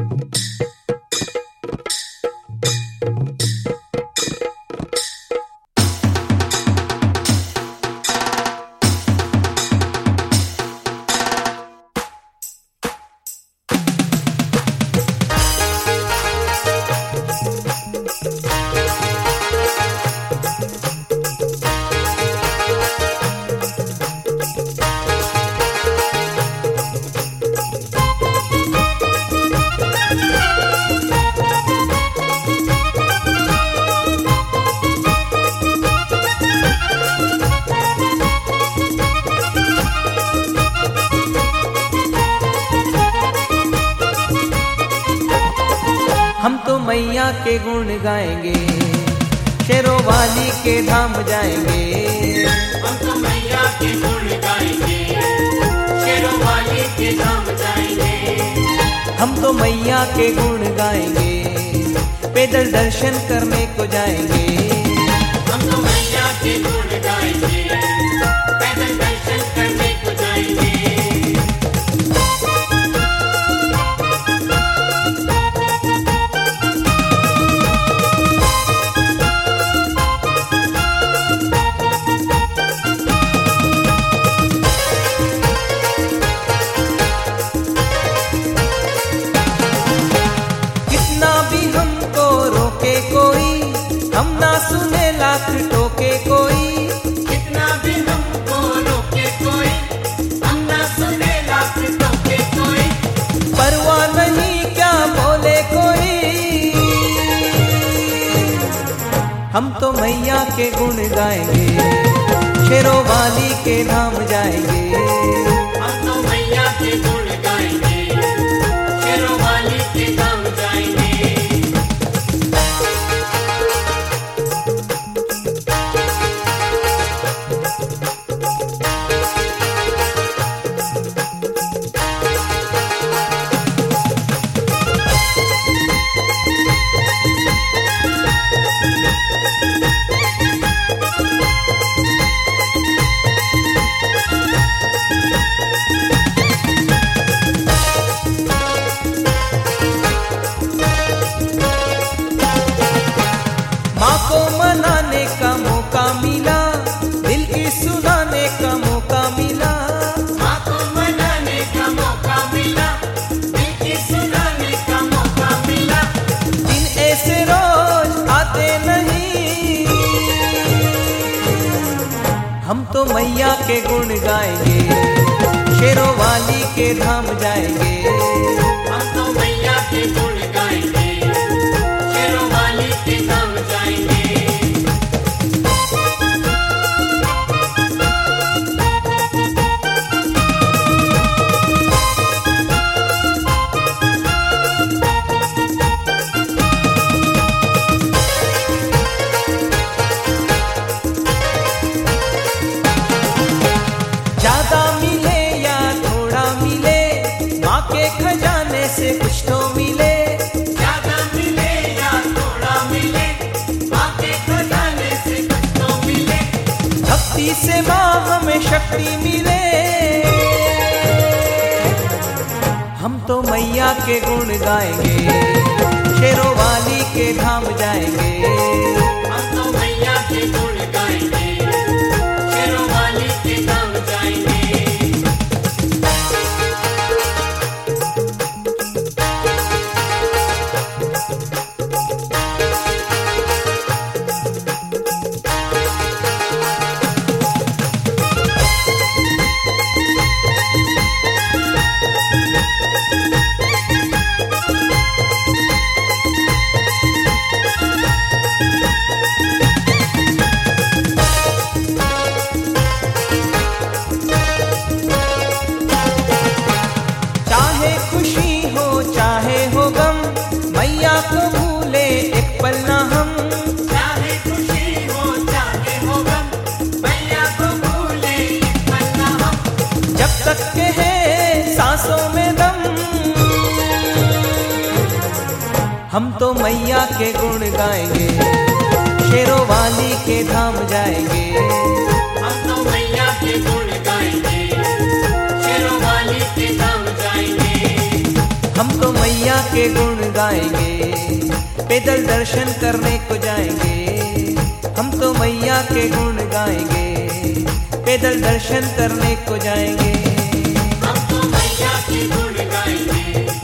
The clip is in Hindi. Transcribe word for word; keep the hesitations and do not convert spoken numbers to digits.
हम तो मैया के गुण गाएंगे, शेरों वाली के धाम जाएंगे। हम तो मैया के गुण गाएंगे, शेरों वाली के धाम जाएंगे। हम तो मैया के गुण गाएंगे, पैदल दर्शन करने को जाएंगे। हम तो मैया के गुण गाएंगे, पैदल दर्शन करने को जाएंगे। हम ना सुने लाख टोके कोई, कितना भी हमको रोके कोई, हम ना सुने लाख टोके कोई। परवाह नहीं क्या बोले कोई, हम तो मैया के गुण गाएंगे, शेरों वाली के धाम जाएंगे। हम तो मैया के गुण गाएंगे, शेरों वाली के धाम जाएंगे। को मनाने का मौका मिला, दिल की सुनाने का मौका मिला। माँ को मनाने का मौका मिला, दिल की सुनाने का मौका मिला। दिन ऐसे रोज आते नहीं, हम तो मैया के गुण गाएंगे, शेरों वाली के धाम जाएंगे। हम तो मैया के गुण गाएंगे, शेरों वाली के धाम जाएंगे। ज्यादा मिले या थोड़ा मिले, माँ के खजाने से कुछ तो मिले। ज्यादा मिले या थोड़ा मिले, माँ के खजाने से कुछ तो मिले। भक्ति से माँ हमें शक्ति मिले, हम तो मैया के गुण गाएंगे, शेरों वाली के धाम जाएंगे। हम तो मैया के गुण गाएंगे, शेरों वाली के धाम जाएंगे। चाहे खुशी हो चाहे हो गम, मैया को भूले एक पल ना हम। चाहे खुशी हो चाहे हो गम, मैया को भूले एक पल ना हम। जब तक के है सांसों में दम, हम तो मैया के गुण गाएंगे, शेरों वाली के धाम जाएंगे। हम तो मैया के गुण गाएंगे, शेरों वाली के धाम जाएंगे। हम हम तो मैया के गुण गाएंगे, पैदल दर्शन करने को जाएंगे। हम तो मैया के गुण गाएंगे, पैदल दर्शन करने को जाएंगे। हम तो मैया के गुण गाएंगे,